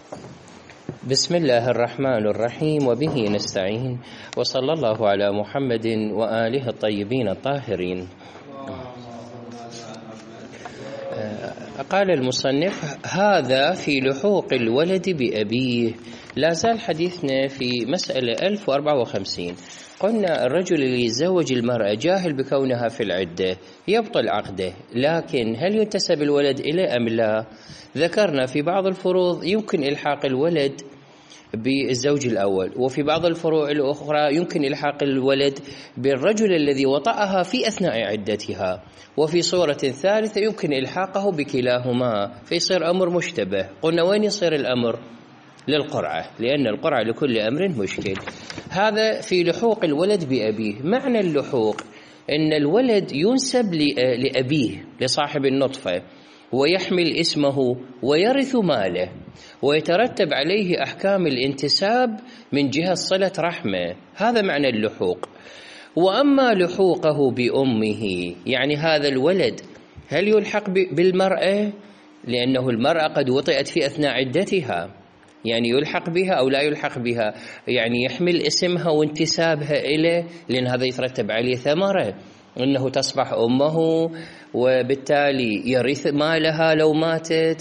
بسم الله الرحمن الرحيم، وبه نستعين، وصلى الله على محمد وآله الطيبين الطاهرين. قال المصنف: هذا في لحوق الولد بأبيه. لا زال حديثنا في مسألة 1054. قلنا الرجل اللي يتزوج المرأة جاهل بكونها في العدة يبطل عقده، لكن هل ينتسب الولد إليه أم لا؟ ذكرنا في بعض الفروض يمكن إلحاق الولد بالزوج الأول، وفي بعض الفروع الأخرى يمكن إلحاق الولد بالرجل الذي وطأها في أثناء عدتها، وفي صورة ثالثة يمكن إلحاقه بكلاهما فيصير أمر مشتبه. قلنا وين يصير الأمر؟ للقرعة، لأن القرعة لكل أمر مشكل. هذا في لحوق الولد بأبيه. معنى اللحوق أن الولد ينسب لأبيه لصاحب النطفة، ويحمل اسمه ويرث ماله، ويترتب عليه أحكام الانتساب من جهة صلة رحمه. هذا معنى اللحوق. وأما لحوقه بأمه، يعني هذا الولد هل يلحق بالمرأة؟ لأنه المرأة قد وطئت في أثناء عدتها، يعني يلحق بها أو لا يلحق بها، يعني يحمل اسمها وانتسابها إليه، لأن هذا يترتب عليه ثمرة أنه تصبح أمه، وبالتالي يرث مالها لو ماتت،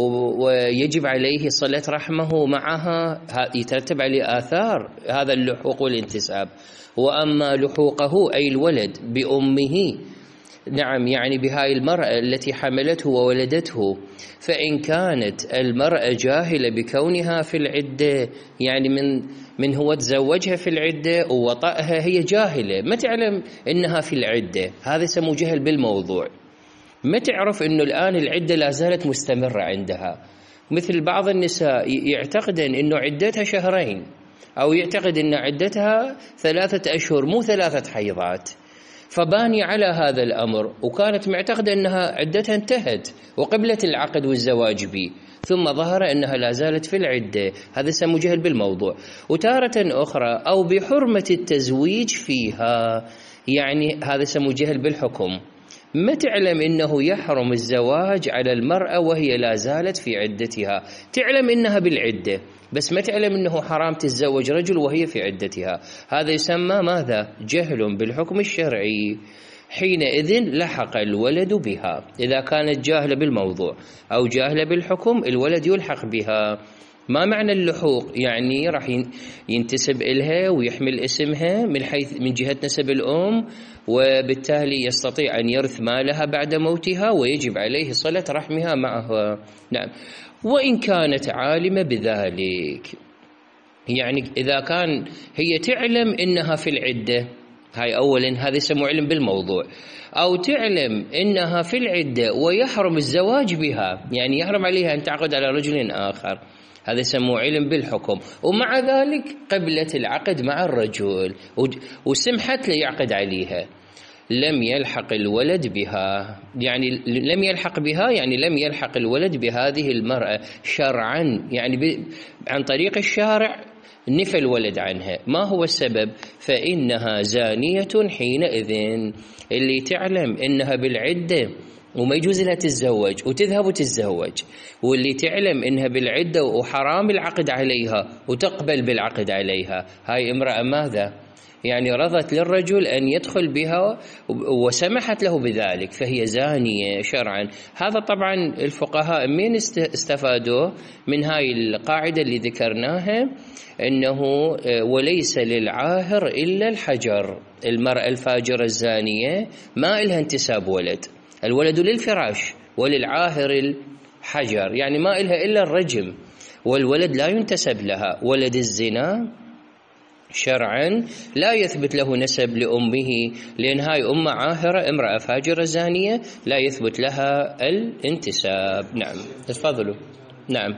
ويجب عليه صلة رحمه معها، يترتب عليه آثار هذا اللحوق والانتساب. وأما لحوقه أي الولد بأمه، نعم، يعني بهاي المرأة التي حملته وولدته، فإن كانت المرأة جاهلة بكونها في العدة، يعني من هو تزوجها في العدة ووطأها هي جاهلة، ما تعلم إنها في العدة، هذا يسموه جهل بالموضوع. ما تعرف إنه الآن العدة لا زالت مستمرة عندها. مثل بعض النساء يعتقدن إنه عدتها شهرين، أو يعتقد إن عدتها 3 أشهر مو 3 حيضات، فباني على هذا الأمر، وكانت معتقدة أنها عدتها انتهت وقبلت العقد والزواج به، ثم ظهر أنها لا زالت في العدة. هذا يسمى جهل بالموضوع. وتارة أخرى أو بحرمة التزويج فيها، يعني هذا يسمى جهل بالحكم. ما تعلم إنه يحرم الزواج على المرأة وهي لا زالت في عدتها، تعلم إنها بالعدة بس ما تعلم إنه حرام تتزوج رجل وهي في عدتها. هذا يسمى ماذا؟ جهل بالحكم الشرعي. حينئذ لحق الولد بها. إذا كانت جاهلة بالموضوع أو جاهلة بالحكم، الولد يلحق بها. ما معنى اللحوق؟ يعني راح ينتسب إلها ويحمل اسمها من جهة نسب الأم، وبالتالي يستطيع أن يرث مالها بعد موتها، ويجب عليه صلة رحمها معها. نعم. وإن كانت عالمة بذلك، يعني إذا كان هي تعلم إنها في العدة، هاي أولا هذا يسمى علم بالموضوع، أو تعلم إنها في العدة ويحرم الزواج بها، يعني يحرم عليها أن تعقد على رجل آخر، هذا يسموه علم بالحكم، ومع ذلك قبلت العقد مع الرجل وسمحت ليعقد عليها، لم يلحق الولد بها. يعني لم يلحق بها، يعني لم يلحق الولد بهذه المرأة شرعا، يعني عن طريق الشارع نفى الولد عنها. ما هو السبب؟ فإنها زانية حينئذ. اللي تعلم إنها بالعدة وما يجوز لها تتزوج وتذهب وتتزوج، واللي تعلم إنها بالعدة وحرام العقد عليها وتقبل بالعقد عليها، هاي امرأة ماذا؟ يعني رضت للرجل أن يدخل بها وسمحت له بذلك، فهي زانية شرعا. هذا طبعا الفقهاء من استفادوا من هاي القاعدة اللي ذكرناها، أنه وليس للعاهر إلا الحجر. المرأة الفاجرة الزانية ما إلها انتساب ولد، الولد للفراش، وللعاهر الحجر، يعني ما إلها إلا الرجم، والولد لا ينتسب لها. ولد الزنا شرعا لا يثبت له نسب لأمه، لأن هاي أم عاهرة، امرأة فاجرة زانية لا يثبت لها الانتساب. نعم، تفضلوا. نعم،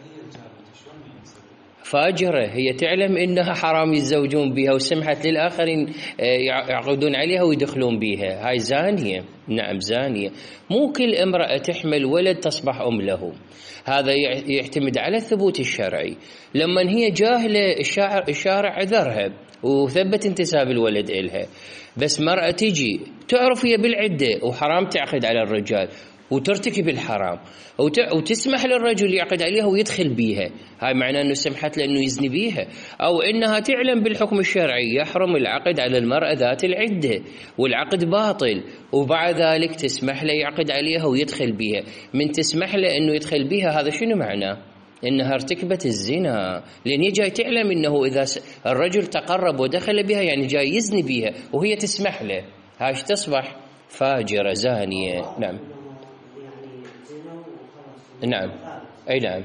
فاجرة، هي تعلم إنها حرام يتزوجون بها وسمحت للآخرين يعقدون عليها ويدخلون بها، هاي زانية. نعم زانية. مو كل امرأة تحمل ولد تصبح أم له، هذا يعتمد على الثبوت الشرعي. لما هي جاهلة الشارع عذرها وثبت انتساب الولد إلها، بس مرأة تجي تعرف هي بالعدة وحرام تعقد على الرجال وترتكب الحرام وتسمح للرجل يعقد عليها ويدخل بيها، هاي معناه أنه سمحت له أنه يزني بيها. أو أنها تعلم بالحكم الشرعي يحرم العقد على المرأة ذات العدة والعقد باطل، وبعد ذلك تسمح له يعقد عليها ويدخل بيها. من تسمح له أنه يدخل بيها هذا شنو معناه؟ إنها ارتكبت الزنا، لأن هي جاي تعلم إنه إذا الرجل تقرب ودخل بها يعني جاي يزني بها وهي تسمح له، هاش تصبح فاجرة زانية. نعم نعم أي نعم،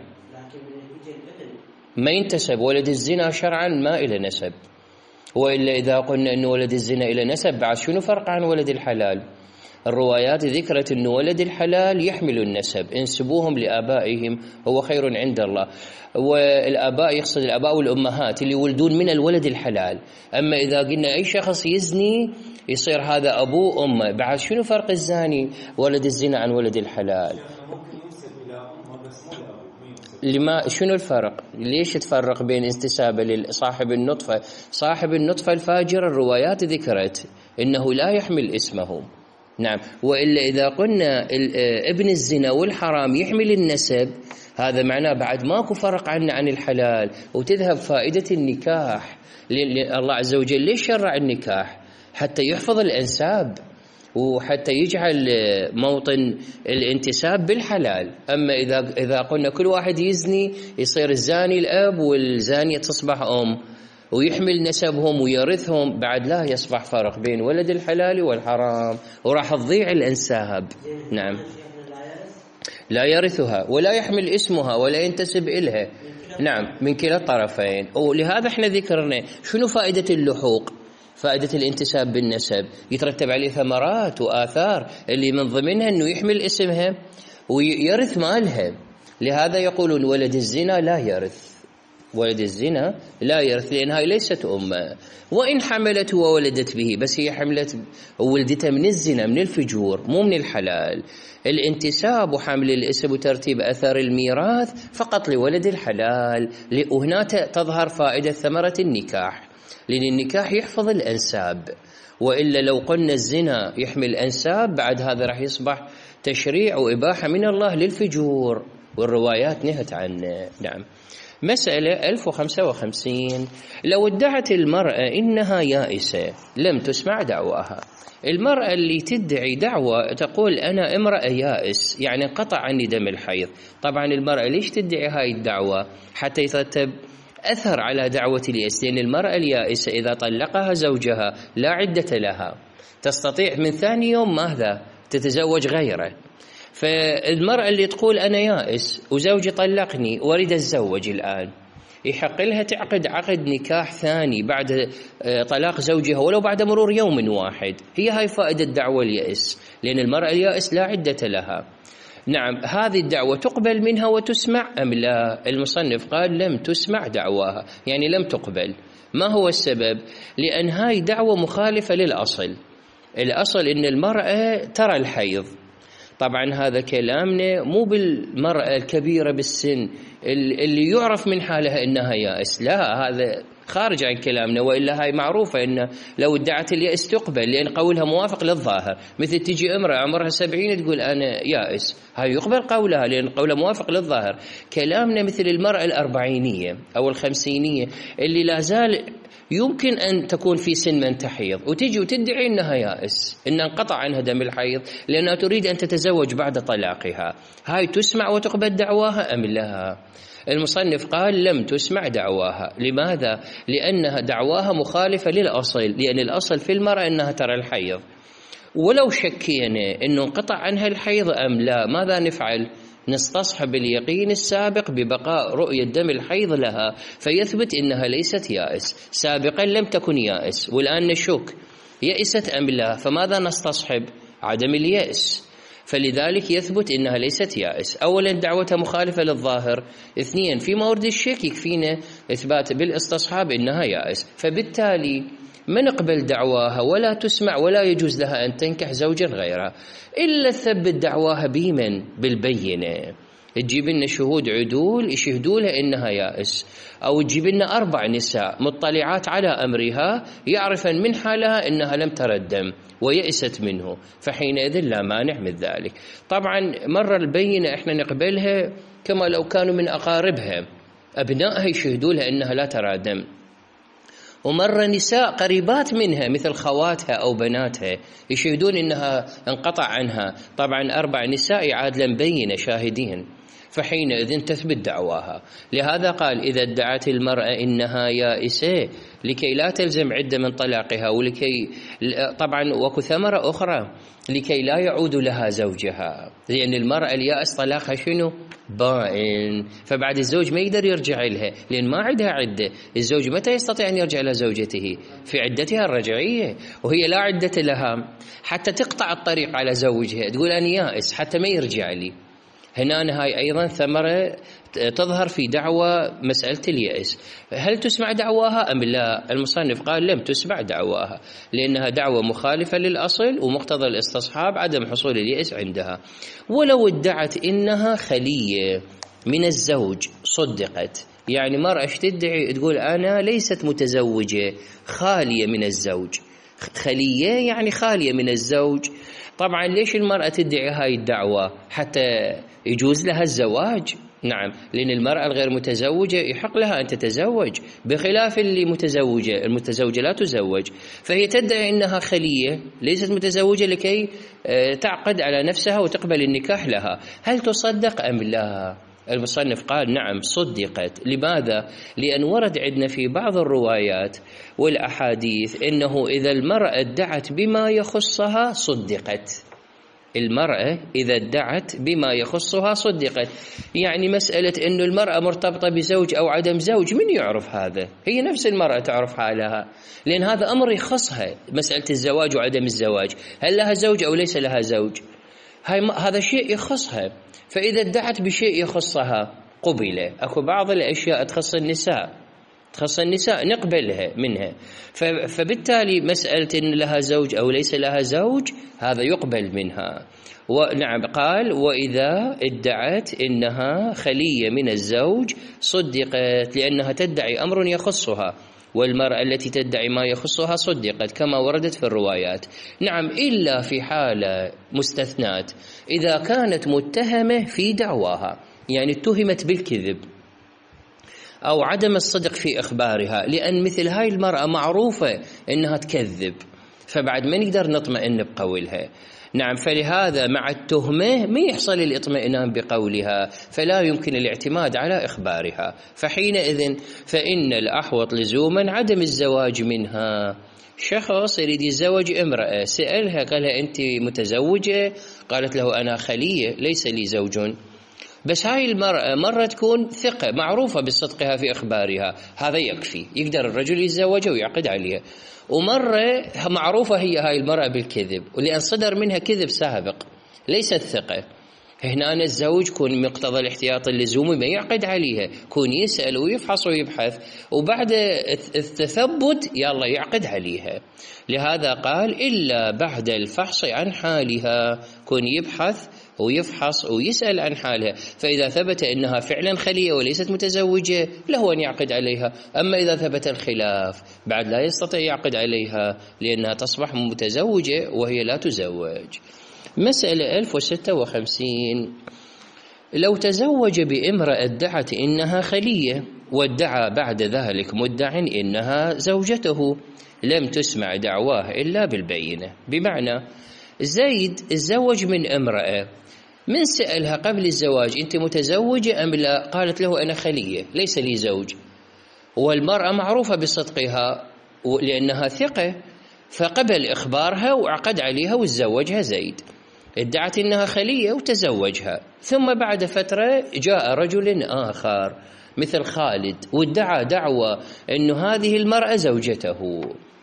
ما ينتسب ولد الزنا شرعا ما إلى نسب، وإلا إذا قلنا أن ولد الزنا إلى نسب بعد شنو فرق عن ولد الحلال؟ الروايات ذكرت أن ولد الحلال يحمل النسب، انسبوهم لآبائهم هو خير عند الله. والآباء يقصد الآباء والأمهات اللي يولدون من الولد الحلال. أما إذا قلنا أي شخص يزني يصير هذا أبوه أمه، بعد شنو فرق الزاني ولد الزنا عن ولد الحلال؟ لما شنو الفرق؟ ليش تفرق بين انتسابه لصاحب النطفة؟ صاحب النطفة الفاجر الروايات ذكرت إنه لا يحمل اسمه. نعم، وإلا إذا قلنا ابن الزنا والحرام يحمل النسب هذا معناه بعد ماكو فرق عنه عن الحلال، وتذهب فائدة النكاح. الله عز وجل ليش شرع النكاح؟ حتى يحفظ الأنساب وحتى يجعل موطن الانتساب بالحلال. أما إذا قلنا كل واحد يزني يصير الزاني الأب والزانية تصبح أم ويحمل نسبهم ويرثهم، بعد لا يصبح فرق بين ولد الحلال والحرام وراح تضيع الأنساب. نعم، لا يرثها ولا يحمل اسمها ولا ينتسب إلها. نعم، من كلا الطرفين. ولهذا احنا ذكرنا شنو فائدة اللحوق؟ فائدة الانتساب بالنسب يترتب عليه ثمرات وآثار اللي من ضمنها أنه يحمل اسمها ويرث مالها. لهذا يقولون ولد الزنا لا يرث، ولد الزنا لا يرث، لأن هاي ليست أمه، وإن حملت وولدت به بس هي حملت وولدتها من الزنا من الفجور مو من الحلال. الانتساب وحمل الاسم وترتيب أثر الميراث فقط لولد الحلال. وهنا تظهر فائدة ثمرة النكاح، لأن النكاح يحفظ الأنساب، وإلا لو قلنا الزنا يحمل أنساب بعد هذا راح يصبح تشريع وإباحة من الله للفجور، والروايات نهت عنه. نعم. مسألة 1055، لو ادعت المرأة إنها يائسة لم تسمع دعواها. المرأة اللي تدعي دعوة تقول أنا امرأة يائس يعني قطع عني دم الحيض، طبعا المرأة ليش تدعي هاي الدعوة؟ حتى يترتب أثر على دعوة اليأس، لأن المرأة اليائسة إذا طلقها زوجها لا عدة لها، تستطيع من ثاني يوم ماذا؟ تتزوج غيره. فالمرأة اللي تقول أنا يائس وزوجي طلقني وأريد أتزوج الآن، يحق لها تعقد عقد نكاح ثاني بعد طلاق زوجها ولو بعد مرور يوم واحد. هي هاي فائدة دعوة اليأس، لأن المرأة اليائس لا عدة لها. نعم، هذه الدعوة تقبل منها وتسمع أم لا؟ المصنف قال لم تسمع دعواها، يعني لم تقبل. ما هو السبب؟ لأن هاي دعوة مخالفة للأصل. الأصل إن المرأة ترى الحيض. طبعا هذا كلامنا مو بالمرأة الكبيرة بالسن اللي يعرف من حالها إنها يائس، لا، هذا خارج عن كلامنا، وإلا هاي معروفة إن لو ادعت اليأس تقبل، لأن قولها موافق للظاهر. مثل تجي امرأة عمرها 70 تقول أنا يائس، هاي يقبل قولها لأن قولها موافق للظاهر. كلامنا مثل المرأة الأربعينية أو الخمسينية اللي لا زال يمكن أن تكون في سن من تحيض وتجي وتدعي أنها يائس، إن انقطع عنها دم الحيض لأنها تريد أن تتزوج بعد طلاقها، هاي تسمع وتقبل دعواها أم لا؟ المصنف قال لم تسمع دعواها. لماذا؟ لأنها دعواها مخالفة للأصل، لأن الأصل في المرأة أنها ترى الحيض، ولو شكينا أنه انقطع عنها الحيض أم لا ماذا نفعل؟ نستصحب اليقين السابق ببقاء رؤية دم الحيض لها فيثبت إنها ليست يائس. سابقا لم تكن يائس والآن نشك يئست أم لا، فماذا نستصحب؟ عدم اليأس، فلذلك يثبت إنها ليست يائس. أولا دعوتها مخالفة للظاهر، اثنين في مورد الشك يكفينا إثبات بالاستصحاب إنها يائس، فبالتالي ما نقبل دعواها ولا تسمع ولا يجوز لها أن تنكح زوجا غيرها إلا ثبت دعواها بمن؟ بالبينة. تجيب لنا شهود عدول يشهدوا لها إنها يائس، أو تجيب لنا 4 نساء مطلعات على أمرها يعرفن من حالها إنها لم ترى الدم ويئست منه، فحينئذ لا مانع من ذلك. طبعا مرة البينة إحنا نقبلها كما لو كانوا من أقاربها، أبنائها يشهدوا لها إنها لا ترى دم، ومرة نساء قريبات منها مثل خواتها أو بناتها يشهدون إنها انقطع عنها. طبعا 4 نساء عادلا بينة شاهدين، فحينئذ تثبت دعواها. لهذا قال إذا ادعت المرأة إنها يائسة لكي لا تلزم عدة من طلاقها، ولكي طبعا وكو ثمرة أخرى لكي لا يعود لها زوجها، لأن المرأة اليائس طلاقها شنو؟ بائن، فبعد الزوج ما يقدر يرجع لها لأن ما عندها عدة. الزوج متى يستطيع أن يرجع إلى زوجته؟ في عدتها الرجعية، وهي لا عدة لها حتى تقطع الطريق على زوجها، تقول أنا يائس حتى ما يرجع لي. هنا هاي أيضا ثمرة تظهر في دعوى مسألة اليأس، هل تسمع دعواها أم لا؟ المصنف قال لم تسمع دعواها، لأنها دعوة مخالفة للأصل، ومقتضى الاستصحاب عدم حصول اليأس عندها. ولو ادعت إنها خلية من الزوج صدقت، يعني مرأة تدعي تقول أنا ليست متزوجة، خالية من الزوج. خلية يعني خالية من الزوج. طبعا ليش المرأة تدعي هاي الدعوة؟ حتى يجوز لها الزواج. نعم، لأن المرأة الغير متزوجة يحق لها أن تتزوج، بخلاف اللي متزوجة، المتزوجة لا تزوج. فهي تدعي أنها خلية ليست متزوجة لكي تعقد على نفسها وتقبل النكاح لها. هل تصدق أم لا؟ المصنف قال نعم صدقت. لماذا؟ لأن ورد عندنا في بعض الروايات والأحاديث إنه إذا المرأة ادعت بما يخصها صدقت. المرأة إذا ادعت بما يخصها صدقت، يعني مسألة إنه المرأة مرتبطة بزوج أو عدم زوج من يعرف هذا؟ هي نفس المرأة تعرف حالها، لأن هذا أمر يخصها، مسألة الزواج وعدم الزواج، هل لها زوج أو ليس لها زوج، هذا شيء يخصها. فإذا ادعت بشيء يخصها قبل. أكو بعض الأشياء تخص النساء نقبلها منها، فبالتالي مسألة إن لها زوج أو ليس لها زوج هذا يقبل منها. ونعم قال وإذا ادعت إنها خلية من الزوج صدقت، لأنها تدعي أمر يخصها، والمرأة التي تدعي ما يخصها صدقت كما وردت في الروايات. نعم، إلا في حالة مستثنات، إذا كانت متهمة في دعواها، يعني اتهمت بالكذب أو عدم الصدق في إخبارها، لأن مثل هاي المرأة معروفة إنها تكذب، فبعد ما نقدر نطمئن بقولها. نعم، فلهذا مع التهمة ما يحصل الاطمئنان بقولها، فلا يمكن الاعتماد على إخبارها، فحينئذ فإن الأحوط لزوما عدم الزواج منها. شخص يريد يتزوج امرأة، سألها قالها أنت متزوجة؟ قالت له أنا خلية ليس لي زوج. بس هاي المرأة مرة تكون ثقة معروفة بصدقها في إخبارها، هذا يكفي، يقدر الرجل يتزوجها ويعقد عليها. ومرة معروفة هي هاي المرأة بالكذب، ولأن صدر منها كذب سابق ليست ثقة، هنا الزوج كون مقتضى الاحتياط اللزومي ما يعقد عليها، كون يسأل ويفحص ويبحث، وبعد التثبت يلا يعقد عليها. لهذا قال إلا بعد الفحص عن حالها، كون يبحث ويفحص ويسأل عن حالها، فإذا ثبت أنها فعلا خلية وليست متزوجة له أن يعقد عليها. أما إذا ثبت الخلاف بعد لا يستطيع يعقد عليها، لأنها تصبح متزوجة وهي لا تزوج. مسألة 1056، لو تزوج بامرأة ادعت إنها خلية وادعى بعد ذلك مدع إنها زوجته، لم تسمع دعواه إلا بالبينة. بمعنى زيد تزوج من امرأة، من سألها قبل الزواج أنت متزوجة أم لا؟ قالت له أنا خلية ليس لي زوج، والمرأة معروفة بصدقها لأنها ثقة، فقبل إخبارها وعقد عليها وتزوجها زيد. ادعت إنها خلية وتزوجها، ثم بعد فترة جاء رجل آخر مثل خالد وادعى دعوة أن هذه المرأة زوجته،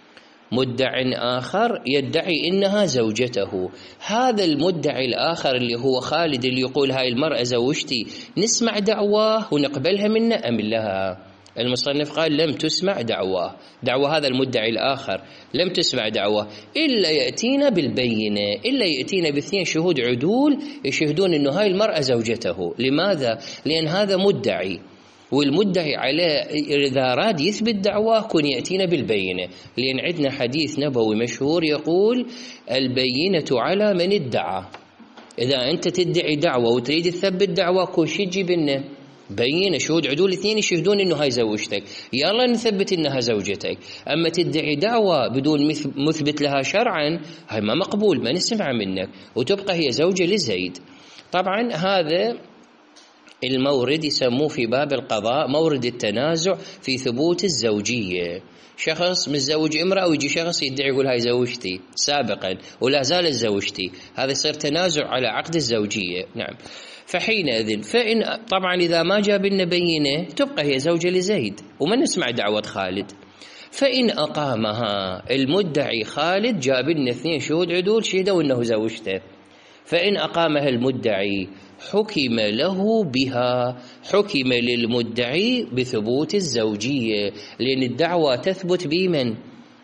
مدع آخر يدعي إنها زوجته. هذا المدعي الآخر اللي هو خالد اللي يقول هاي المرأة زوجتي، نسمع دعواه ونقبلها منه أم لا؟ المصنف قال لم تسمع دعواه، دعوى هذا المدعي الآخر لم تسمع دعواه إلا يأتينا بالبينة، إلا يأتينا باثنين شهود عدول يشهدون أنه هاي المرأة زوجته. لماذا؟ لأن هذا مدعي، والمدعي عليه إذا راد يثبت دعواه كن يأتينا بالبينة، لأن عندنا حديث نبوي مشهور يقول البينة على من ادعى. إذا أنت تدعي دعوة وتريد تثبت دعوة كل شيء تجيب لنا بينة، شهود عدول اثنين يشهدون إنه هاي زوجتك، يلا نثبت إنها زوجتك. أما تدعي دعوة بدون مثبت لها شرعا هاي ما مقبول، ما نسمع منك، وتبقى هي زوجة لزيد. طبعا هذا المورد يسموه في باب القضاء مورد التنازع في ثبوت الزوجية. شخص متزوج امرأة ويجي شخص يدعي يقول هاي زوجتي سابقا ولا زالت زوجتي، هذا يصير تنازع على عقد الزوجية. نعم، فحينئذ فإن طبعا إذا ما جاب لنا بينة تبقى هي زوجة لزيد وما نسمع دعوة خالد. فإن أقامها المدعي خالد جاب لنا اثنين شهود عدول شهدوا أنه زوجته، فإن أقامها المدعي حكم له بها، حكم للمدعي بثبوت الزوجية، لأن الدعوة تثبت بمن؟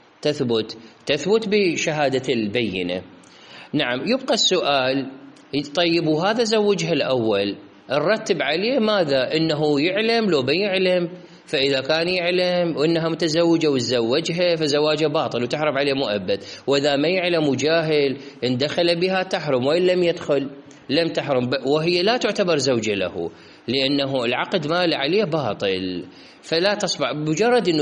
تثبت بشهادة البينة. نعم، يبقى السؤال طيب وهذا زوجها الأول نرتب عليه ماذا؟ إنه يعلم لو بيعلم، فإذا كان يعلم وإنها متزوجة وتزوجها فزواجه باطل وتحرم عليه مؤبد، وإذا ما يعلم وجاهل إن دخل بها تحرم، وإن لم يدخل لم تحرم، وهي لا تعتبر زوجة له لأنه العقد مال عليه باطل، فلا تصبح بمجرد أنه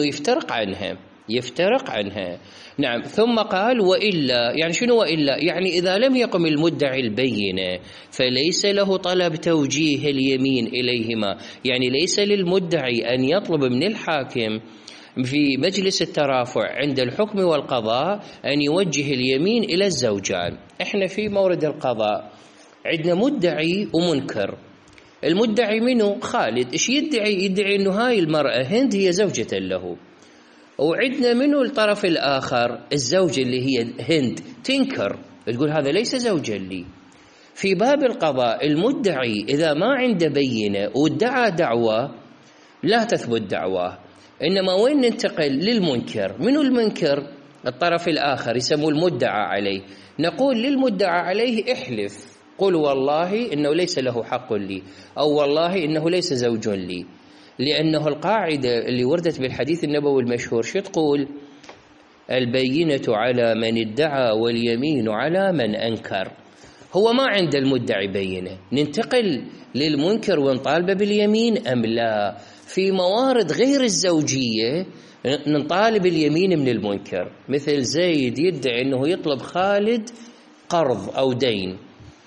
يفترق عنها. نعم، ثم قال وإلا، يعني شنو وإلا؟ يعني إذا لم يقم المدعي البينة فليس له طلب توجيه اليمين إليهما، يعني ليس للمدعي أن يطلب من الحاكم في مجلس الترافع عند الحكم والقضاء أن يوجه اليمين إلى الزوجان. إحنا في مورد القضاء عندنا مدعي ومنكر. المدعي منه خالد، إيش يدعي أنه هاي المرأة هند هي زوجة له، وعندنا منه الطرف الآخر الزوجة اللي هي هند تنكر تقول هذا ليس زوجا لي. في باب القضاء المدعي إذا ما عنده بينة وادعى دعوة لا تثبت دعواه، إنما وين ننتقل؟ للمنكر. منه المنكر؟ الطرف الآخر يسموه المدعى عليه. نقول للمدعى عليه احلف، قل والله إنه ليس له حق لي، أو والله إنه ليس زوج لي، لأنه القاعدة اللي وردت بالحديث النبوي المشهور شو تقول؟ البينة على من ادعى واليمين على من أنكر. هو ما عند المدعي بينة، ننتقل للمنكر ونطالبه باليمين أم لا؟ في موارد غير الزوجية نطالب اليمين من المنكر، مثل زيد يدعي أنه يطلب خالد قرض أو دين،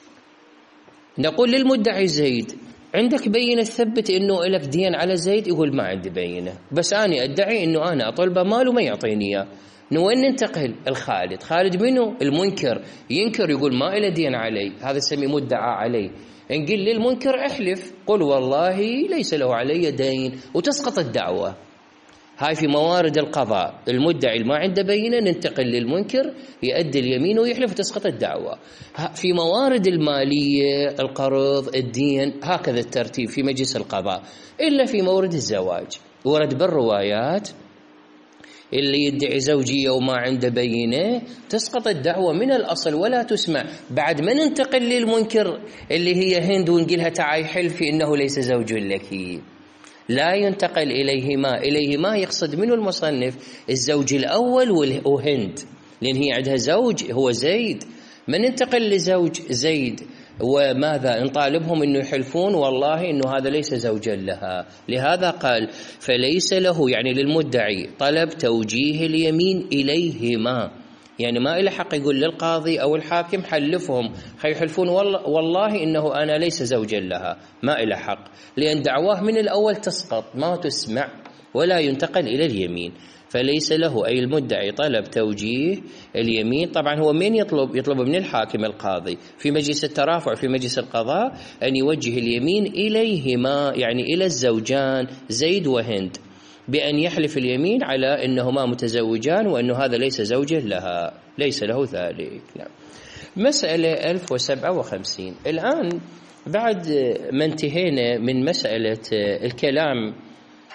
نقول للمدعي زيد عندك بينة تثبت أنه لك دين على زيد؟ يقول ما عندي بينة، بس أنا أدعي أنه أنا أطلبه مال وما يعطيني إياه. وين ننتقل؟ الخالد. خالد منه؟ المنكر، ينكر يقول ما إله دين علي، هذا سمي مدعى عليه. نقول للمنكر احلف، قل والله ليس له علي دين، وتسقط الدعوة. هاي في موارد القضاء، المدعي ما عنده بينة ننتقل للمنكر يؤدي اليمين ويحلف وتسقط الدعوة. في موارد المالية القرض الدين هكذا الترتيب في مجلس القضاء، إلا في مورد الزواج ورد بالروايات اللي يدعي زوجية وما عنده بينة تسقط الدعوة من الأصل ولا تسمع. بعد ما ننتقل للمنكر اللي هي هند ونقلها تعاي حلفي إنه ليس زوج لك، لا ينتقل إليهما يقصد منه المصنف الزوج الأول وهند، لأن هي عندها زوج هو زيد. ما ننتقل لزوج زيد وماذا نطالبهم أنه يحلفون والله أنه هذا ليس زوجا لها. لهذا قال فليس له، يعني للمدعي، طلب توجيه اليمين إليهما، يعني ما إله حق يقول للقاضي أو الحاكم حلفهم حيحلفون والله إنه أنا ليس زوجا لها، ما إله حق، لأن دعواه من الأول تسقط ما تسمع ولا ينتقل إلى اليمين. فليس له أي المدعي طلب توجيه اليمين. طبعا هو من يطلب من الحاكم القاضي في مجلس الترافع في مجلس القضاء أن يوجه اليمين إليهما، يعني إلى الزوجان زيد وهند، بأن يحلف اليمين على أنهما متزوجان وأنه هذا ليس زوجا لها، ليس له ذلك. نعم. مسألة 1057. الآن بعد ما انتهينا من مسألة الكلام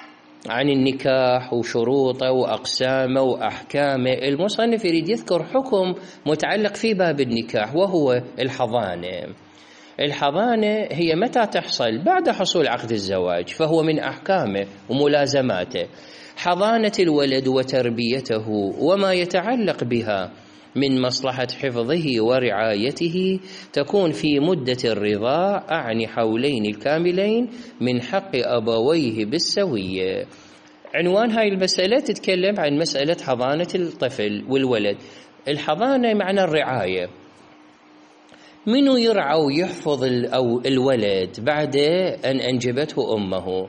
عن النكاح وشروطه وأقسامه وأحكامه، المصنف يريد يذكر حكم متعلق في باب النكاح وهو الحضانة. الحضانة هي متى تحصل؟ بعد حصول عقد الزواج، فهو من أحكامه وملازماته. حضانة الولد وتربيته وما يتعلق بها من مصلحة حفظه ورعايته تكون في مدة الرضاع، أعني حولين الكاملين من حق أبويه بالسوية. عنوان هاي المسألة تتكلم عن مسألة حضانة الطفل والولد. الحضانة معنى الرعاية، منو يرعى ويحفظ الولد بعد أن أنجبته أمه،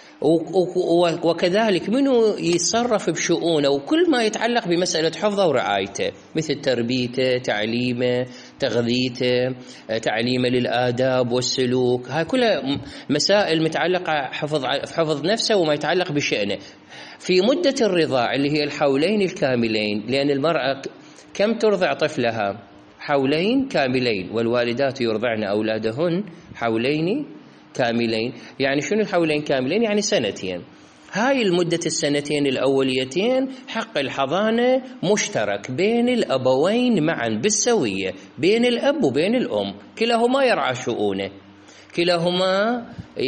وكذلك منو يتصرف بشؤونه وكل ما يتعلق بمسألة حفظه ورعايته، مثل تربيته، تعليمه، تغذيته، تعليمه للآداب والسلوك. هاي كلها مسائل متعلقة حفظ نفسه وما يتعلق بشأنه في مدة الرضاع اللي هي الحولين الكاملين. لأن المرأة كم ترضع طفلها؟ حولين كاملين، والوالدات يرضعن أولادهن حولين كاملين. يعني شنو الحولين كاملين؟ يعني سنتين. هاي المدة السنتين الأوليتين حق الحضانة مشترك بين الأبوين معا بالسوية، بين الأب وبين الأم، كلاهما يرعى شؤونه، كلاهما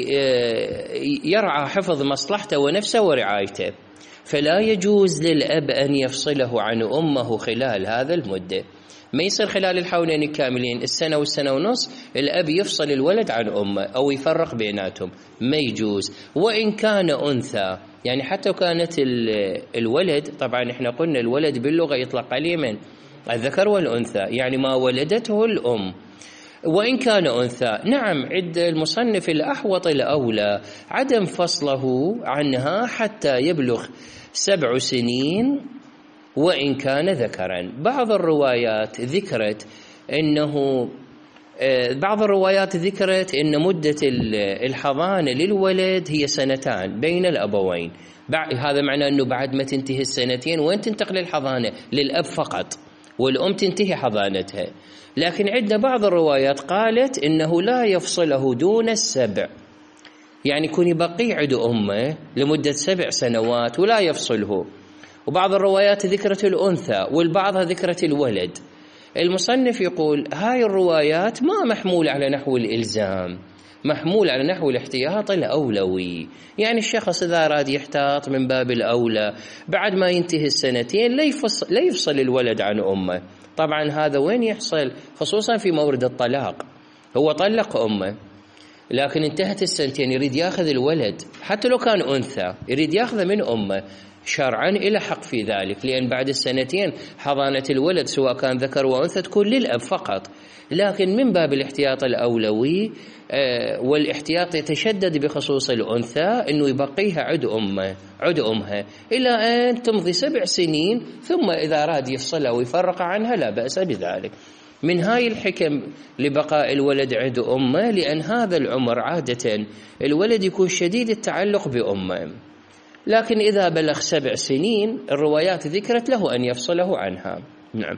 يرعى حفظ مصلحته ونفسه ورعايته. فلا يجوز للأب أن يفصله عن أمه خلال هذا المدة. ما يصير خلال الحولين الكاملين، السنة والسنة ونص، الأب يفصل الولد عن أمه أو يفرق بيناتهم، ما يجوز. وإن كان أنثى، يعني حتى كانت الولد، طبعا احنا قلنا الولد باللغة يطلق عليه من الذكر والأنثى، يعني ما ولدته الأم. وإن كان أنثى، نعم، عند المصنف الأحوط الأولى عدم فصله عنها حتى يبلغ 7 سنين وإن كان ذكرا. بعض الروايات ذكرت أن مدة الحضانة للولد هي 2 بين الأبوين. هذا معناه أنه بعد ما تنتهي السنتين وين تنتقل الحضانة؟ للأب فقط، والأم تنتهي حضانتها. لكن عندنا بعض الروايات قالت إنه لا يفصله دون 7، يعني يكون يبقي عند أمه لمدة 7 سنوات ولا يفصله. وبعض الروايات ذكرت الأنثى والبعض ذكرت الولد. المصنف يقول هاي الروايات ما محمول على نحو الإلزام، محمول على نحو الاحتياط الأولوي. يعني الشخص إذا أراد يحتاط من باب الأولى بعد ما ينتهي السنتين لا يفصل الولد عن أمه. طبعا هذا وين يحصل؟ خصوصا في مورد الطلاق. هو طلق أمه لكن انتهت السنتين، يريد ياخذ الولد حتى لو كان أنثى، يريد ياخذه من أمه، شرعا إلى حق في ذلك، لأن بعد السنتين حضانة الولد سواء كان ذكر وأنثى تكون للأب فقط. لكن من باب الاحتياط الأولوي والاحتياط يتشدد بخصوص الأنثى أنه يبقيها عد أمها إلى أن تمضي 7 سنين، ثم إذا أراد يفصلها ويفرق عنها لا بأس بذلك. من هاي الحكم لبقاء الولد عند أمه، لأن هذا العمر عادة الولد يكون شديد التعلق بأمه. لكن إذا بلغ 7 سنين الروايات ذكرت له أن يفصله عنها. نعم،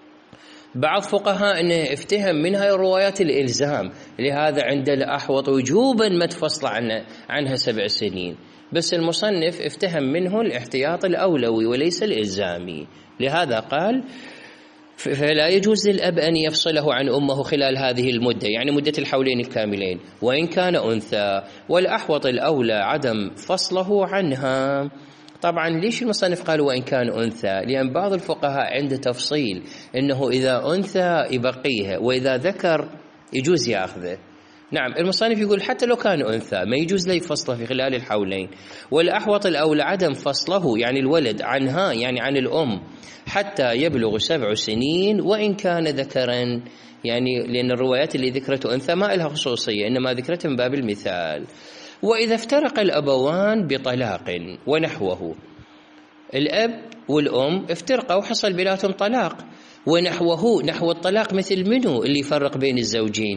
بعض فقهاء أنه افتهم منها الروايات الإلزام، لهذا عند الأحوط وجوبا ما تفصل عنها 7 سنين، بس المصنف افتهم منه الاحتياط الأولوي وليس الإلزامي. لهذا قال فلا يجوز للأب أن يفصله عن أمه خلال هذه المدة، يعني مدة الحولين الكاملين، وإن كان أنثى، والأحوط الأولى عدم فصله عنها. طبعا ليش المصنف قال وإن كان أنثى؟ لأن بعض الفقهاء عنده تفصيل أنه إذا أنثى يبقيها وإذا ذكر يجوز يأخذه. نعم، المصنف يقول حتى لو كان أنثى ما يجوز له فصله في خلال الحولين، والأحوط الأولى عدم فصله يعني الولد عنها، يعني عن الأم، حتى يبلغ 7 سنين وإن كان ذكرا، يعني لأن الروايات اللي ذكرت أنثى ما لها خصوصية، إنما ذكرت من باب المثال. وإذا افترق الأبوان بطلاق ونحوه، الأب والأم افترقوا وحصل بيناتهم طلاق، ونحوه نحو الطلاق مثل منه اللي يفرق بين الزوجين؟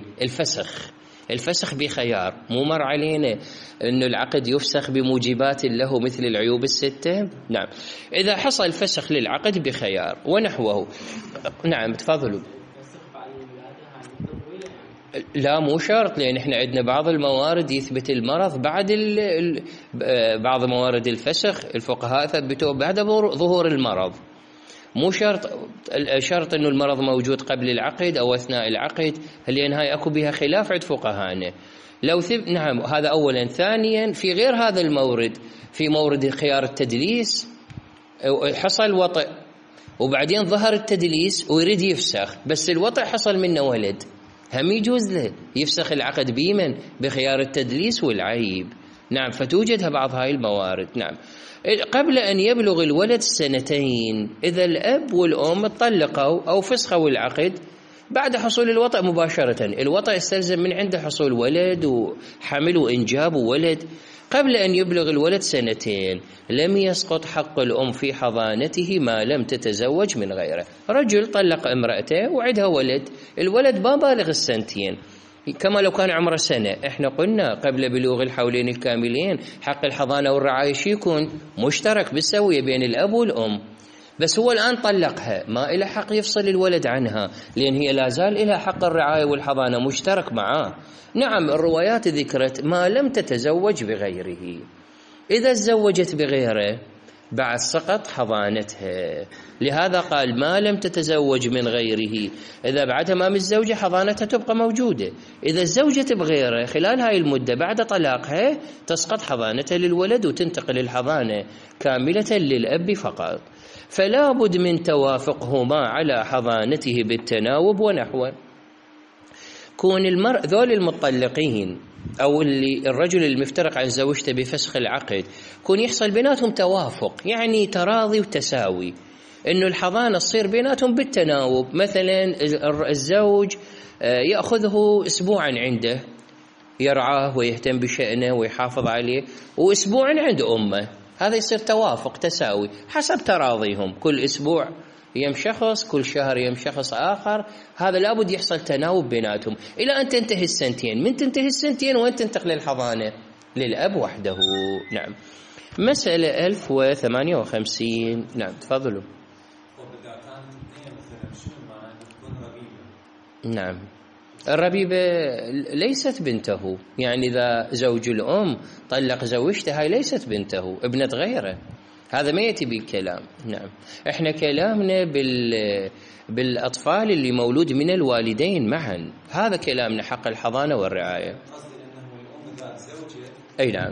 الفسخ بخيار. مو مر علينا أنه العقد يفسخ بموجبات له مثل العيوب 6؟ نعم، إذا حصل فسخ للعقد بخيار ونحوه. نعم تفضلوا. لا مو شرط، لأن احنا عندنا بعض الموارد يثبت المرض بعد بعض موارد الفسخ الفقهاء ثبتوه بعد ظهور المرض. مو شرط انه المرض موجود قبل العقد او اثناء العقد، لان هاي اكو بها خلاف عند فقهاءنا. نعم هذا اولا. ثانيا في غير هذا المورد، في مورد خيار التدليس، حصل وطئ وبعدين ظهر التدليس ويريد يفسخ، بس الوطئ حصل منه ولد، هم يجوز له يفسخ العقد بمن؟ بخيار التدليس والعيب. نعم فتوجد بعض هاي الموارد. نعم قبل أن يبلغ الولد 2، إذا الأب والأم طلقوا أو فسخوا العقد بعد حصول الوطأ مباشرة، الوطأ يستلزم من عنده حصول ولد وحمل وإنجاب ولد. قبل أن يبلغ الولد 2 لم يسقط حق الأم في حضانته ما لم تتزوج من غيره. رجل طلق امرأته وعدها ولد، الولد ما بالغ 2 كما لو كان عمره 1. احنا قلنا قبل بلوغ الحولين الكاملين حق الحضانة والرعاية يكون مشترك بالسوية بين الأب والأم، بس هو الآن طلقها، ما إلى حق يفصل الولد عنها، لأن هي لا زال إلى حق الرعاية والحضانة مشترك معاه. نعم الروايات ذكرت ما لم تتزوج بغيره، إذا تزوجت بغيره بعد سقط حضانتها. لهذا قال ما لم تتزوج من غيره، إذا بعدها ما متزوجة حضانتها تبقى موجودة. إذا تزوجت بغيره خلال هاي المدة بعد طلاقها تسقط حضانتها للولد وتنتقل الحضانة كاملة للأب فقط. فلا بد من توافقهما على حضانته بالتناوب ونحوه. كون ذول المطلقين أو الرجل المفترق عن زوجته بفسخ العقد كون يحصل بيناتهم توافق، يعني تراضي وتساوي، إنه الحضانة تصير بيناتهم بالتناوب. مثلا الزوج يأخذه أسبوعا عنده يرعاه ويهتم بشأنه ويحافظ عليه، وأسبوعا عند أمه، هذا يصير توافق تساوي حسب تراضيهم، كل أسبوع يم شخص، كل شهر يم شخص آخر. هذا لابد يحصل تناوب بيناتهم إلى أن تنتهي 2. من تنتهي 2 وين تنتقل الحضانة؟ للأب وحده. نعم مسألة 1058. نعم تفضلوا. نعم الربيبة ليست بنته، يعني إذا زوج الأم طلق زوجته هاي ليست بنته، ابنة غيره، هذا ما يأتي بالكلام. نعم احنا كلامنا بالأطفال اللي مولود من الوالدين معا، هذا كلامنا حق الحضانة والرعاية. أي نعم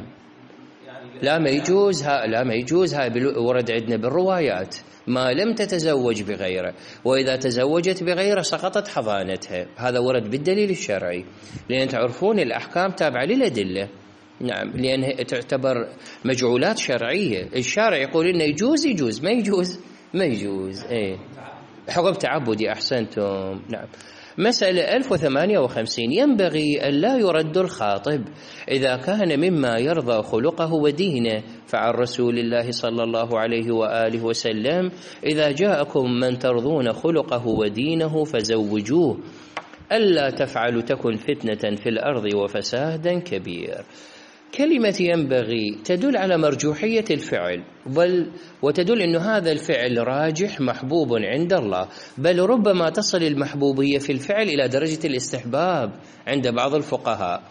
لا ما يجوز، لا ما يجوز، هاي ورد عندنا بالروايات ما لم تتزوج بغيره، وإذا تزوجت بغيره سقطت حضانتها، هذا ورد بالدليل الشرعي، لأن تعرفون الأحكام تابعة للأدلة. نعم لأنها تعتبر مجعولات شرعية، الشارع يقول إنه يجوز، ما يجوز إيه حكم تعبدي. أحسنتم. نعم مسألة 1058. ينبغي أن لا يرد الخاطب إذا كان مما يرضى خلقه ودينه، فعن رسول الله صلى الله عليه وآله وسلم إذا جاءكم من ترضون خلقه ودينه فزوجوه، ألا تفعلوا تكن فتنة في الأرض وفساد كبير. كلمة ينبغي تدل على مرجوحية الفعل، بل وتدل أن هذا الفعل راجح محبوب عند الله، بل ربما تصل المحبوبية في الفعل إلى درجة الاستحباب عند بعض الفقهاء.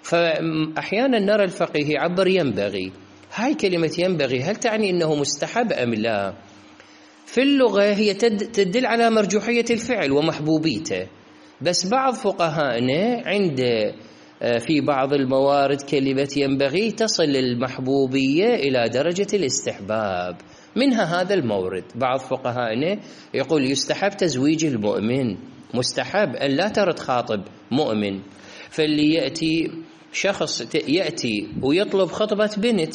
فأحيانا نرى الفقيه يعبر ينبغي، هاي كلمة ينبغي هل تعني أنه مستحب أم لا؟ في اللغة هي تدل على مرجوحية الفعل ومحبوبيته، بس بعض فقهائنا عند في بعض الموارد كلمة ينبغي تصل المحبوبية إلى درجة الاستحباب. منها هذا المورد، بعض فقهائنا يقول يستحب تزويج المؤمن، مستحب أن لا ترد خاطب مؤمن. فاللي يأتي شخص يأتي ويطلب خطبة بنت،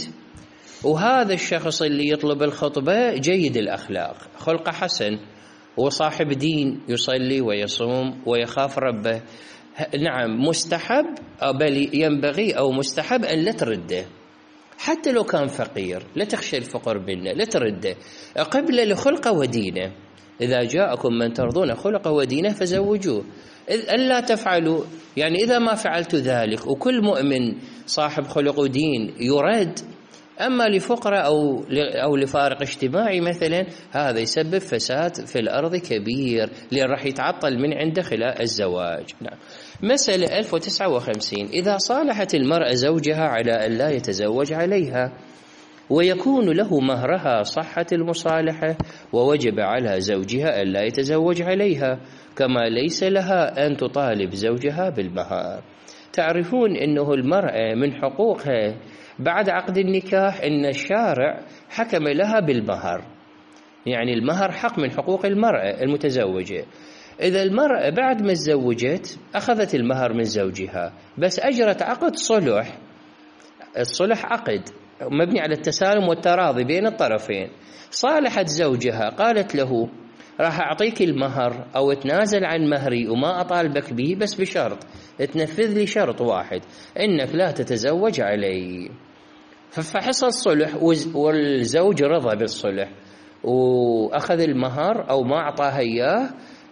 وهذا الشخص اللي يطلب الخطبة جيد الأخلاق، خلقه حسن وصاحب دين، يصلي ويصوم ويخاف ربه، نعم مستحب، بل ينبغي أو مستحب أن لا ترده، حتى لو كان فقير، لا تخشى الفقر منه، لا ترده قبل لخلقه ودينه. إذا جاءكم من ترضون خلقه ودينه فزوجوه. ألا تفعلوا، يعني إذا ما فعلت ذلك، وكل مؤمن صاحب خلق ودين يرد، أما لفقرة أو لفارق اجتماعي مثلا، هذا يسبب فساد في الأرض كبير، لأن راح يتعطل من عنده خلال الزواج. نعم مسألة 1059. إذا صالحت المرأة زوجها على أن لا يتزوج عليها ويكون له مهرها صحة المصالحة، ووجب على زوجها أن لا يتزوج عليها، كما ليس لها أن تطالب زوجها بالمهر. تعرفون أنه المرأة من حقوقها بعد عقد النكاح أن الشارع حكم لها بالمهر، يعني المهر حق من حقوق المرأة المتزوجة. إذا المرأة بعد ما تزوجت أخذت المهر من زوجها، بس أجرت عقد صلح، الصلح عقد مبني على التسالم والتراضي بين الطرفين، صالحت زوجها قالت له راح أعطيك المهر أو اتنازل عن مهري وما أطالبك به، بس بشرط تنفذ لي شرط واحد، إنك لا تتزوج علي. فحصل صلح والزوج رضى بالصلح وأخذ المهر أو ما أعطاها إياه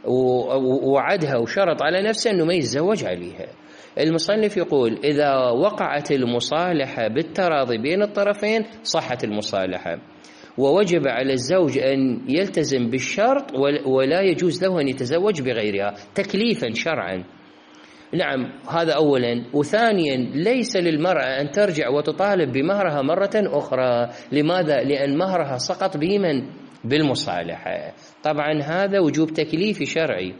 ووعدها وشرط على نفسه أنه ما يتزوج عليها. المصنف يقول إذا وقعت المصالحة بالتراضي بين الطرفين صحت المصالحة، ووجب على الزوج أن يلتزم بالشرط ولا يجوز له أن يتزوج بغيرها تكليفا شرعا. نعم، هذا أولا. وثانيا ليس للمرأة أن ترجع وتطالب بمهرها مرة أخرى. لماذا؟ لأن مهرها سقط بمن؟ بالمصالحة. طبعا هذا وجوب تكليفي شرعي.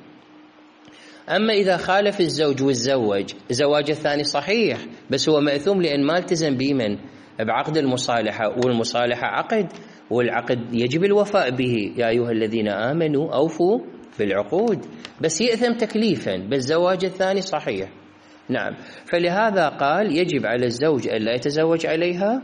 أما إذا خالف الزوج والزوج، زواج الثاني صحيح بس هو مأثوم لأن ما التزم بمن؟ بعقد المصالحة، والمصالحة عقد والعقد يجب الوفاء به، يا أيها الذين آمنوا أوفوا بالعقود، بس يأثم تكليفا، بس زواج الثاني صحيح. نعم، فلهذا قال يجب على الزوج أن لا يتزوج عليها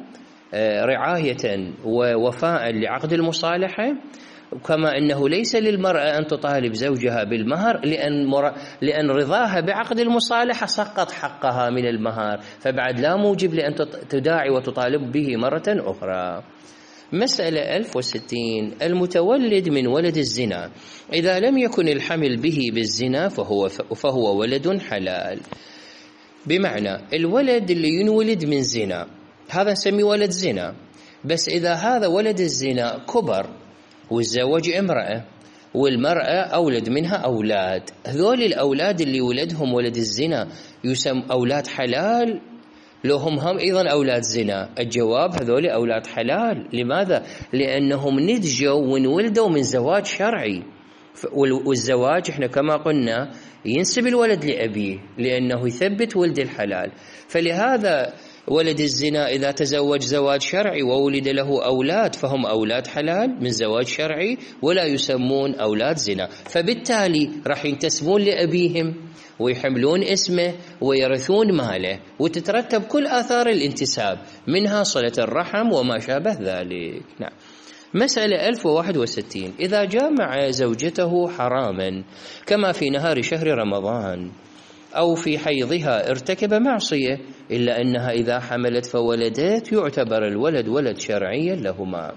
رعاية ووفاء لعقد المصالحة، كما أنه ليس للمرأة أن تطالب زوجها بالمهر لأن رضاها بعقد المصالحة سقط حقها من المهر، فبعد لا موجب لأن تداعي وتطالب به مرة أخرى. مسألة 1060. المتولد من ولد الزنا إذا لم يكن الحمل به بالزنا فهو ولد حلال. بمعنى الولد اللي ينولد من زنا هذا نسميه ولد زنا، بس إذا هذا ولد الزنا كبر والزوج امرأة والمرأة أولد منها أولاد، هذول الأولاد اللي ولدهم ولد الزنا يسمى أولاد حلال لو هم أيضا أولاد زنا؟ الجواب هذول أولاد حلال. لماذا؟ لأنهم نتجوا وانولدوا من زواج شرعي، والزواج احنا كما قلنا ينسب الولد لأبيه لأنه يثبت ولد الحلال. فلهذا ولد الزنا إذا تزوج زواج شرعي وولد له أولاد فهم أولاد حلال من زواج شرعي ولا يسمون أولاد زنا، فبالتالي راح ينتسبون لأبيهم ويحملون اسمه ويرثون ماله، وتترتب كل آثار الانتساب منها صلة الرحم وما شابه ذلك. نعم. مسألة 1061. إذا جامع زوجته حراما كما في نهار شهر رمضان أو في حيضها ارتكب معصية، إلا أنها إذا حملت فولدت يعتبر الولد ولد شرعيا لهما.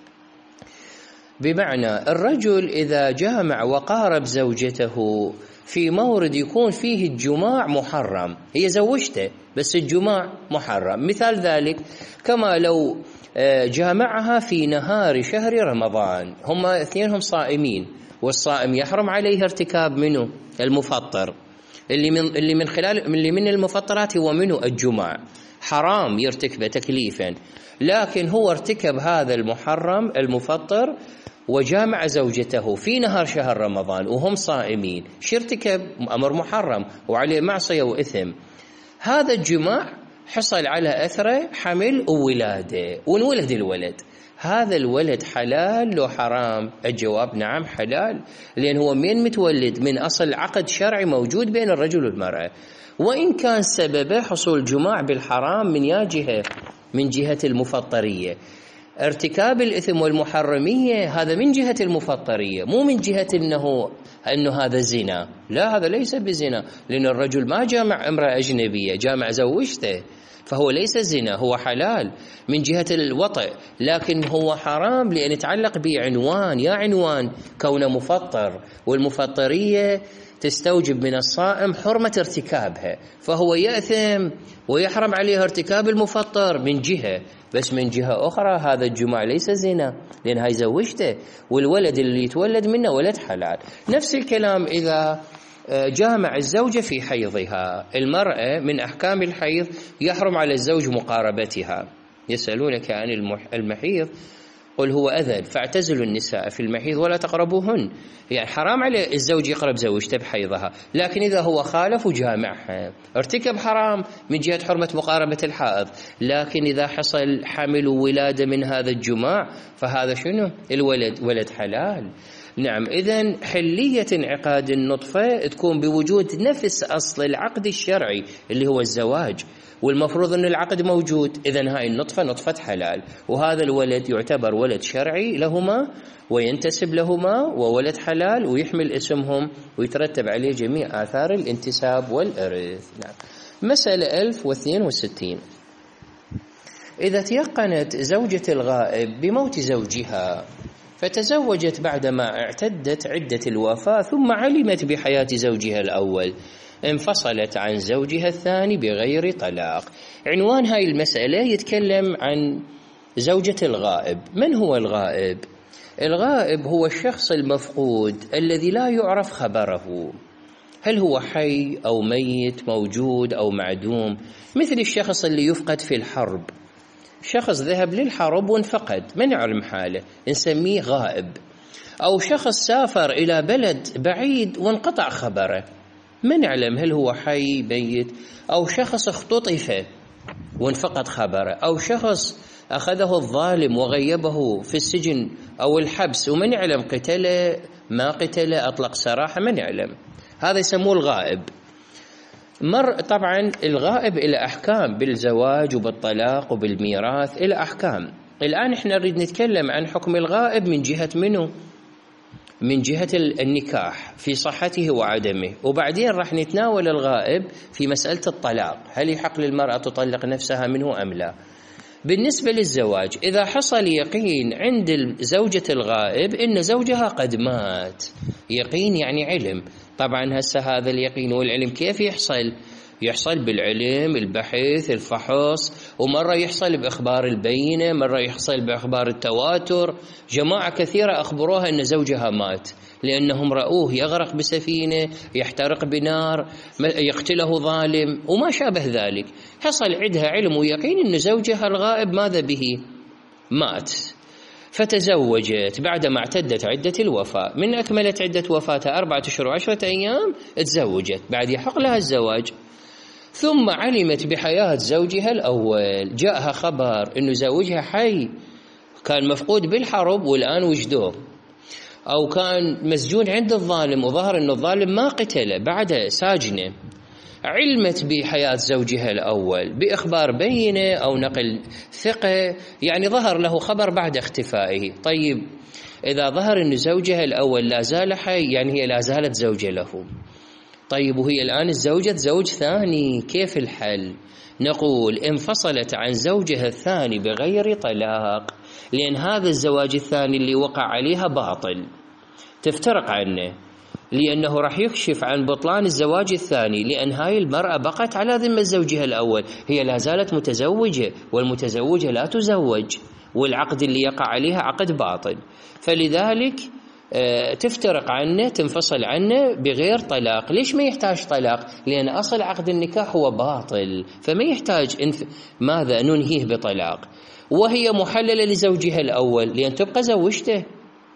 بمعنى الرجل إذا جامع وقارب زوجته في مورد يكون فيه الجماع محرم، هي زوجته بس الجماع محرم، مثال ذلك كما لو جامعها في نهار شهر رمضان، هما اثنينهم صائمين والصائم يحرم عليه ارتكاب منه المفطر، اللي من المفطرات هو منه الجماع، حرام يرتكبه تكليفا، لكن هو ارتكب هذا المحرم المفطر وجامع زوجته في نهار شهر رمضان وهم صائمين، شو ارتكب؟ أمر محرم وعليه معصية وإثم. هذا الجماع حصل على أثره حمل وولادة وانولد الولد، هذا الولد حلال لو حرام؟ الجواب نعم حلال، لأن هو من متولد من أصل عقد شرعي موجود بين الرجل والمرأة، وإن كان سببه حصول جماع بالحرام من جهة المفطرية. ارتكاب الإثم والمحرمية هذا من جهة المفطرية، مو من جهة أنه هذا زنا، لا هذا ليس بزنا، لأن الرجل ما جامع امرأة أجنبية، جامع زوجته، فهو ليس زنا، هو حلال من جهة الوطئ، لكن هو حرام لأن يتعلق بعنوان، يا عنوان كونه مفطر، والمفطرية تستوجب من الصائم حرمة ارتكابها، فهو يأثم ويحرم عليه ارتكاب المفطر من جهة، بس من جهة أخرى هذا الجماع ليس زنا لأن هاي زوجته، والولد اللي يتولد منه ولد حلال. نفس الكلام إذا جامع الزوجة في حيضها. المرأة من أحكام الحيض يحرم على الزوج مقاربتها. يسألونك عن المحيض قل هو أذى فاعتزلوا النساء في المحيض ولا تقربوهن. يعني حرام على الزوج يقرب زوجته بحيضها، لكن إذا هو خالف وجامعها ارتكب حرام من جهة حرمة مقاربة الحائض. لكن إذا حصل حمل وولادة من هذا الجماع فهذا شنو؟ الولد ولد حلال. نعم، إذن حلية انعقاد النطفة تكون بوجود نفس أصل العقد الشرعي اللي هو الزواج، والمفروض أن العقد موجود. إذن هاي النطفة نطفة حلال، وهذا الولد يعتبر ولد شرعي لهما وينتسب لهما وولد حلال ويحمل اسمهم ويترتب عليه جميع آثار الانتساب والإرث. نعم. مسألة 1062. إذا تيقنت زوجة الغائب بموت زوجها فتزوجت بعدما اعتدت عدة الوفاة ثم علمت بحياة زوجها الأول، انفصلت عن زوجها الثاني بغير طلاق. عنوان هاي المسألة يتكلم عن زوجة الغائب. من هو الغائب؟ الغائب هو الشخص المفقود الذي لا يعرف خبره، هل هو حي أو ميت، موجود أو معدوم، مثل الشخص اللي يفقد في الحرب. شخص ذهب للحرب وانفقد ما نعلم حاله نسميه غائب، أو شخص سافر إلى بلد بعيد وانقطع خبره ما نعلم هل هو حي ميت، أو شخص اختطف وانفقد خبره، أو شخص أخذه الظالم وغيبه في السجن أو الحبس وما نعلم قتله ما قتله أطلق سراحه ما نعلم، هذا يسموه الغائب. طبعا الغائب إلى أحكام بالزواج وبالطلاق وبالميراث إلى أحكام. الآن احنا نريد نتكلم عن حكم الغائب من جهة منه؟ من جهة النكاح في صحته وعدمه، وبعدين راح نتناول الغائب في مسألة الطلاق، هل يحق للمرأة تطلق نفسها منه أم لا. بالنسبة للزواج، إذا حصل يقين عند زوجة الغائب إن زوجها قد مات، يقين يعني علم. طبعا هسه هذا اليقين والعلم كيف يحصل؟ يحصل بالعلم، البحث، الفحص، ومرة يحصل بإخبار البينة، مرة يحصل بإخبار التواتر. جماعة كثيرة أخبروها أن زوجها مات لأنهم رأوه يغرق بسفينة، يحترق بنار، يقتله ظالم وما شابه ذلك. حصل عندها علم ويقين أن زوجها الغائب ماذا به؟ مات. فتزوجت بعدما اعتدت عدة الوفاة، من أكملت عدة وفاتها 4 أشهر و10 أيام تزوجت، بعد يحق لها الزواج. ثم علمت بحياة زوجها الأول، جاءها خبر أنه زوجها حي، كان مفقود بالحرب والآن وجدوه، أو كان مسجون عند الظالم وظهر أنه الظالم ما قتله بعد ساجنه. علمت بحياة زوجها الأول بإخبار بينة أو نقل ثقة، يعني ظهر له خبر بعد اختفائه. طيب إذا ظهر أن زوجها الأول لا زال حي، يعني هي لا زالت زوجة له. طيب وهي الآن الزوجة زوج ثاني، كيف الحل؟ نقول انفصلت عن زوجها الثاني بغير طلاق، لأن هذا الزواج الثاني اللي وقع عليها باطل، تفترق عنه، لأنه راح يكشف عن بطلان الزواج الثاني، لأن هاي المرأة بقت على ذمة زوجها الأول، هي لا زالت متزوجة، والمتزوجة لا تزوج، والعقد اللي يقع عليها عقد باطل، فلذلك تفترق عنه، تنفصل عنه بغير طلاق. ليش ما يحتاج طلاق؟ لأن أصل عقد النكاح هو باطل، فما يحتاج ماذا ننهيه بطلاق، وهي محللة لزوجها الأول لأن تبقى زوجته،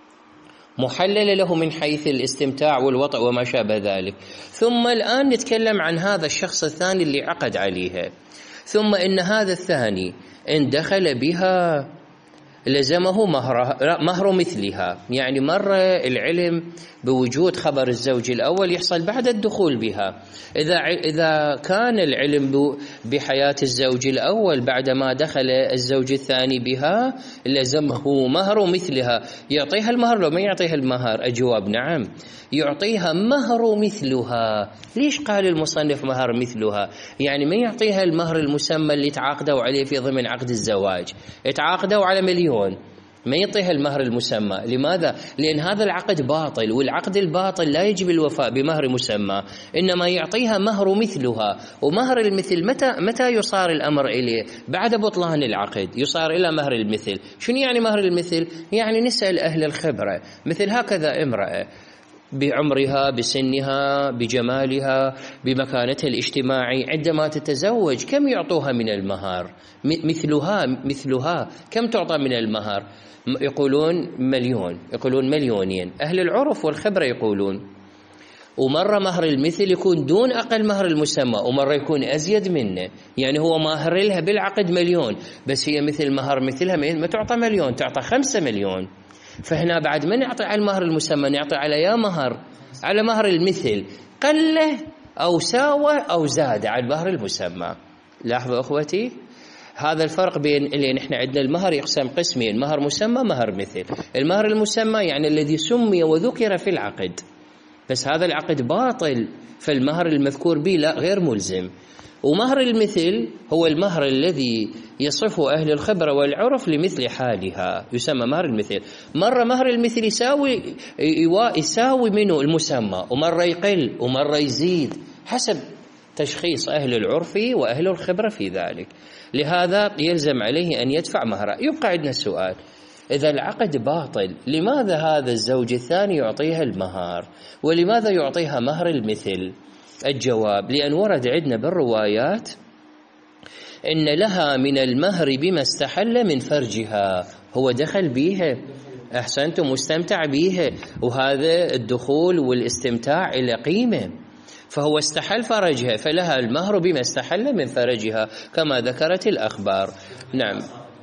محللة له من حيث الاستمتاع والوطأ وما شابه ذلك. ثم الآن نتكلم عن هذا الشخص الثاني اللي عقد عليها، ثم إن هذا الثاني إن دخل بها لزمه مهر مثلها، يعني مرة العلم بوجود خبر الزوج الأول يحصل بعد الدخول بها. إذا كان العلم بحياة الزوج الأول بعدما دخل الزوج الثاني بها لزمه مهر مثلها، يعطيها المهر لو ما يعطيها المهر؟ الجواب نعم، يعطيها مهر مثلها. ليش قال المصنف مهر مثلها؟ يعني ما يعطيها المهر المسمى اللي تعاقدوا عليه في ضمن عقد الزواج، تعاقدوا على 1,000,000، ما يعطيها المهر المسمى. لماذا؟ لأن هذا العقد باطل، والعقد الباطل لا يجب الوفاء بمهر مسمى، إنما يعطيها مهر مثلها. ومهر المثل متى يصار الأمر إليه؟ بعد بطلان العقد يصار إلى مهر المثل. شنو يعني مهر المثل؟ يعني نسأل أهل الخبرة، مثل هكذا امرأة بعمرها، بسنها، بجمالها، بمكانتها الاجتماعي. عندما تتزوج كم يعطوها من المهر؟ مثلها كم تعطى من المهر؟ يقولون 1,000,000، يقولون 2,000,000. أهل العرف والخبرة يقولون، ومرة مهر المثل يكون دون أقل مهر المسمى، ومرة يكون أزيد منه. يعني هو ماهر لها بالعقد 1,000,000، بس هي مثل مهر مثلها ما تعطى 1,000,000، تعطى 5,000,000. فهنا بعد ما نعطي على المهر المسمى نعطي على يا مهر على مهر المثل، قله أو ساوى أو زاد على المهر المسمى. لاحظوا أخوتي، هذا الفرق بين اللي نحن عندنا المهر يقسم قسمين: مهر مسمى، مهر مثل. المهر المسمى يعني الذي سمي وذكر في العقد، بس هذا العقد باطل، فالمهر المذكور به لا غير ملزم. ومهر المثل هو المهر الذي يصفه أهل الخبرة والعرف لمثل حالها، يسمى مهر المثل. مرة مهر المثل يساوي منه المسمى، ومرة يقل ومرة يزيد حسب تشخيص أهل العرف وأهل الخبرة في ذلك. لهذا يلزم عليه أن يدفع مهره. يبقى عندنا السؤال: إذا العقد باطل لماذا هذا الزوج الثاني يعطيها المهر؟ ولماذا يعطيها مهر المثل؟ الجواب: لأن ورد عندنا بالروايات إن لها من المهر بما استحل من فرجها. هو دخل بيها، أحسنتم، مستمتع بيها، وهذا الدخول والاستمتاع إلى قيمة، فهو استحل فرجها، فلها المهر بما استحل من فرجها كما ذكرت الأخبار. نعم.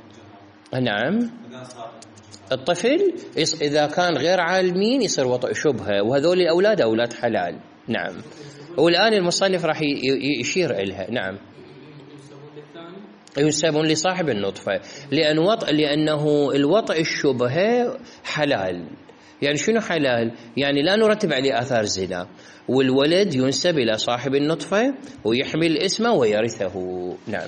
الطفل إذا كان غير عالمين يصير وطئ شبهة، وهذول الأولاد أولاد حلال. نعم. والآن المصنف راح يشير إليها. نعم. ينسبون لصاحب النطفة، لأنه الوطئ الشبهة حلال. يعني شنو حلال؟ يعني لا نرتب عليه آثار زنا، والولد ينسب إلى صاحب النطفة ويحمل اسمه ويرثه. نعم.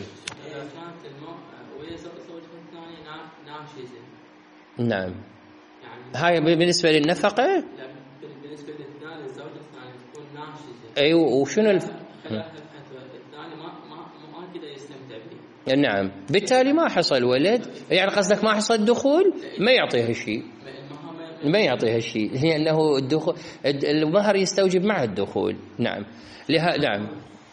نعم. هاي بالنسبة للنفقة. لا، بالنسبة للثاني الزوج الثاني تكون ناشزة. أيوة. وشنو الثاني ما كده يستمتع به. نعم. بالتالي ما حصل ولد، يعني قصدك ما حصل دخول، ما يعطيها شيء، ما يعطيها شيء، لأنه الدخول المهر يستوجب مع الدخول. نعم. نعم.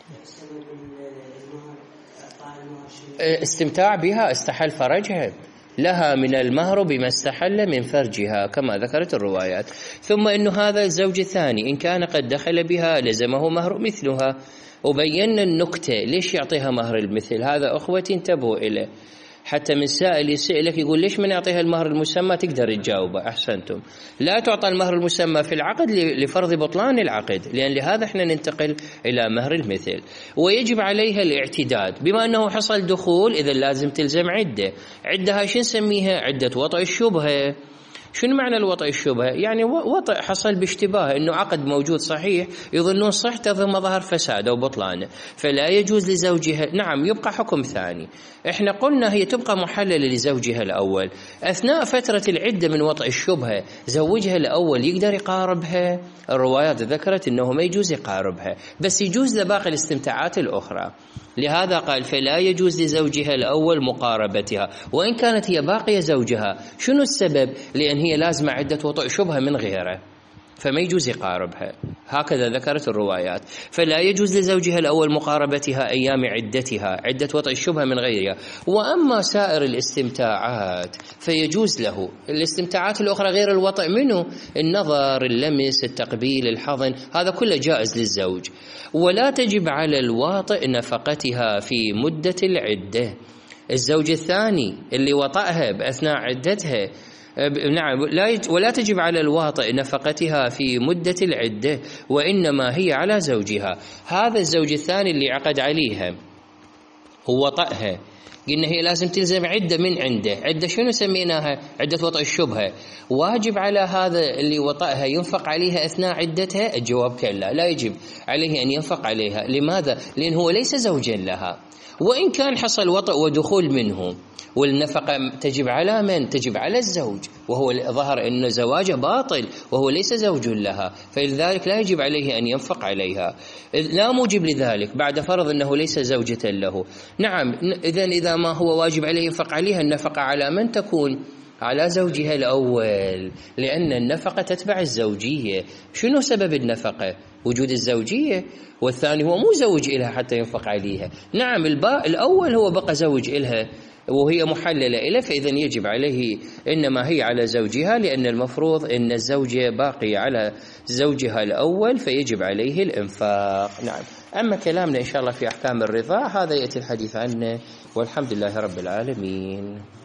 استمتاع بها، استحل فرجها، لها من المهر بما استحل من فرجها كما ذكرت الروايات. ثم إنه هذا الزوج الثاني إن كان قد دخل بها لزمه مهر مثلها. وبينا النكتة ليش يعطيها مهر المثل. هذا أخوتي انتبهوا إليه، حتى من سائل يسألك يقول ليش من يعطيها المهر المسمى تقدر تجاوبه. أحسنتم. لا تعطى المهر المسمى في العقد لفرض بطلان العقد، لأن لهذا احنا ننتقل إلى مهر المثل. ويجب عليها الاعتداد، بما أنه حصل دخول إذا لازم تلزم عدها شو نسميها؟ عدة وطئ الشبهة. شنو معنى الوطئ الشبهة؟ يعني وطئ حصل باشتباه، انه عقد موجود صحيح يظنون صحته ثم ظهر فساده وبطلانه، فلا يجوز لزوجها. نعم. يبقى حكم ثاني، احنا قلنا هي تبقى محللة لزوجها الأول. أثناء فترة العدة من وطئ الشبهة زوجها الأول يقدر يقاربها؟ الروايات ذكرت انه ما يجوز يقاربها، بس يجوز لباقي الاستمتاعات الأخرى. لهذا قال فلا يجوز لزوجها الأول مقاربتها وإن كانت هي باقية زوجها. شنو السبب؟ لأن هي لازمة عدة وطئ شبهة من غيره، فما يجوز يقاربها. هكذا ذكرت الروايات. فلا يجوز لزوجها الأول مقاربتها أيام عدتها، عدة وطئ الشبهة من غيرها. وأما سائر الاستمتاعات فيجوز له. الاستمتاعات الأخرى غير الوطئ منه النظر، اللمس، التقبيل، الحضن، هذا كله جائز للزوج. ولا تجب على الواطئ نفقتها في مدة العدة. الزوج الثاني اللي وطأها بأثناء عدتها، نعم، ولا تجب على الواطئ نفقتها في مدة العدة، وإنما هي على زوجها. هذا الزوج الثاني اللي عقد عليها هو وطأها، قلنا هي لازم تلزم عدة من عنده. عدة شنو سميناها؟ عدة وطئ الشبهة. واجب على هذا اللي وطأها ينفق عليها أثناء عدتها؟ الجواب كلا، لا يجب عليه أن ينفق عليها. لماذا؟ لأن هو ليس زوجا لها، وإن كان حصل وطئ ودخول منه. والنفقة تجب على من؟ تجب على الزوج، وهو ظهر أن زواجه باطل وهو ليس زوج لها، فلذلك لا يجب عليه أن ينفق عليها. لا موجب لذلك بعد فرض أنه ليس زوجة له. نعم. إذا ما هو واجب عليه ينفق عليها، النفقة على من تكون؟ على زوجها الأول، لأن النفقة تتبع الزوجية. شنو سبب النفقة؟ وجود الزوجية، والثاني هو مو زوج إلها حتى ينفق عليها. نعم الأول هو بقى زوج إلها وهي محللة إليه، فإذا يجب عليه، إنما هي على زوجها، لأن المفروض أن الزوجة باقية على زوجها الأول فيجب عليه الإنفاق. نعم. أما كلامنا إن شاء الله في أحكام الرضاع هذا يأتي الحديث عنه، والحمد لله رب العالمين.